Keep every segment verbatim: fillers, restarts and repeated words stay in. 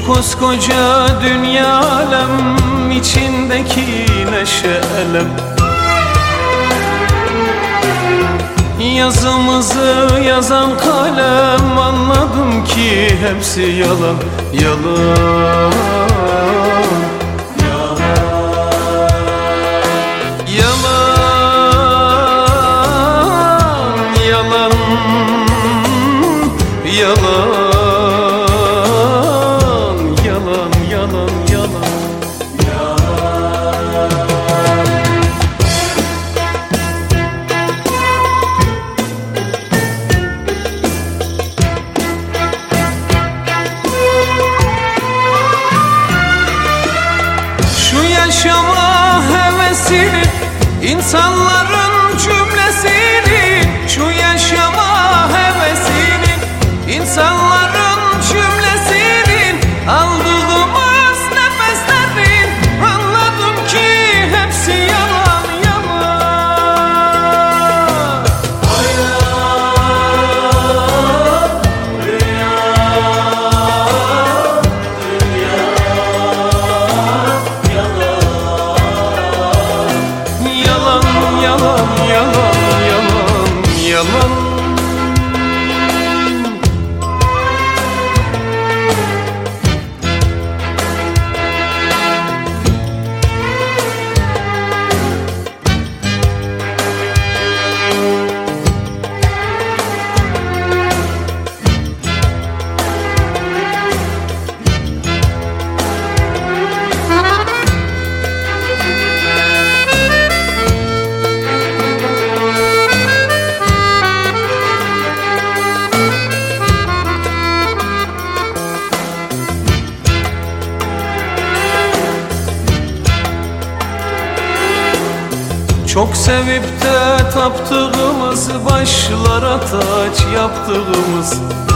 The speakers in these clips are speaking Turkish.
Şu koskoca dünya alem, içindeki neşe elem. Yazımızı yazan kalem, anladım ki hepsi yalan, yalan, yalan, yalan, yalan, yalan, yalan, yalan. Yaşama hevesini, insanların cümlesini, şu yaşama hevesini, insanların cümlesinin, aldığımız nefeslerin, anladım ki hepsi yalan, yalan. Hayat, rüya, dünya, yalan, yalan, yalan, yalan. Çok sevip de taptığımız, başlara taç yaptığımız,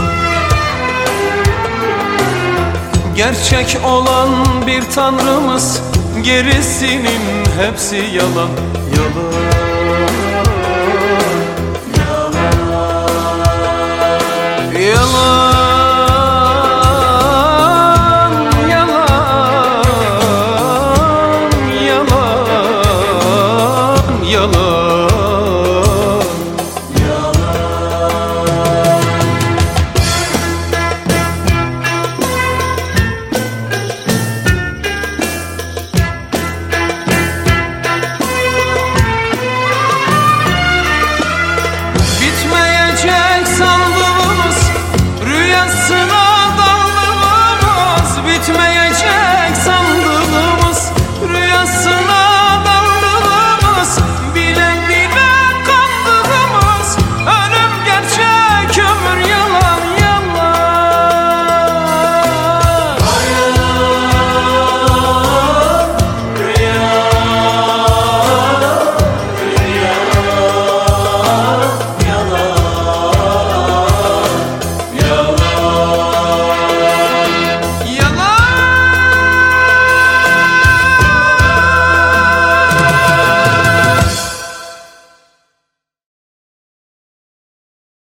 gerçek olan bir tanrımız, gerisinin hepsi yalan, yalan, yalan, yalan.